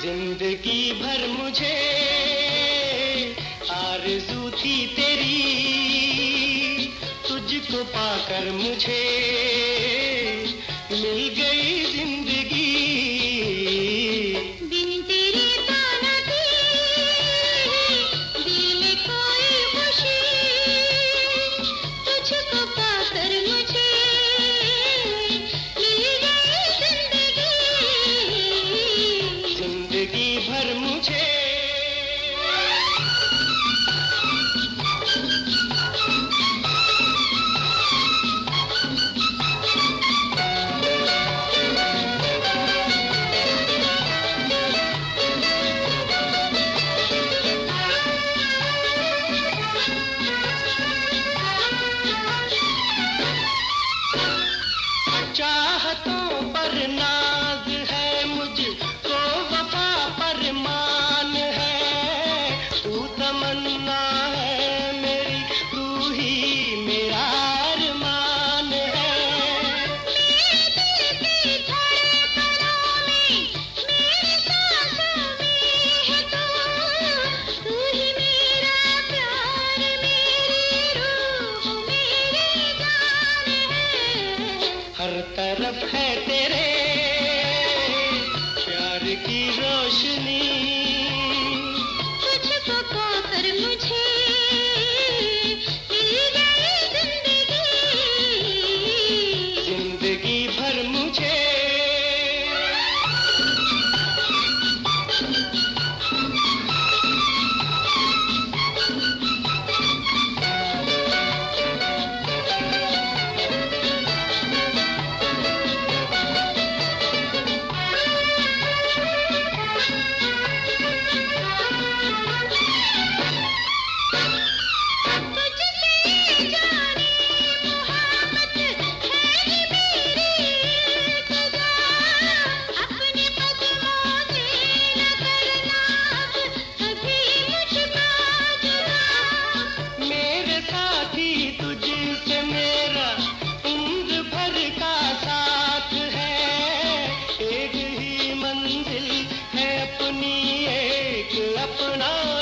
जिंदगी भर मुझे आरज़ू थी तेरी, तुझको पाकर मुझे मिल गई जिंदगी। बिन तेरे तो न थी दिल में कोई खुशी, तुझको पाकर मुझे मिल गई जिंदगी। जिंदगी भर मुझे चाहतों पर नाज है, मुझको वफा पर मान है। तू तमन्ना है मेरी, तू ही मेरा अरमान है। मेरे दिल की धड़कनों में, मेरी सांसों में है तू ही मेरा प्यार, मेरी रूह, मेरी जान है। हर तरफ है तेरे प्यार की रोशनी, तुझको पाकर मुझे मिल गई जिंदगी। जिंदगी भर मुझे तुझसे मेरा उम्र भर का साथ है। एक ही मंजिल है अपनी, एक अपना